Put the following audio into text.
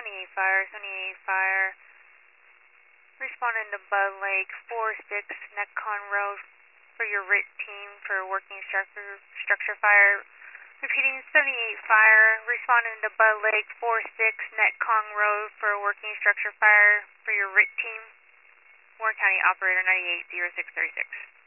78 Fire, 78 Fire. Responding to Bud Lake 46 Netcon Road for your RIT team for working structure fire. Repeating 78 Fire, responding to Bud Lake 46 Netcon Road for working structure fire for your RIT team. Warren County Operator 980636.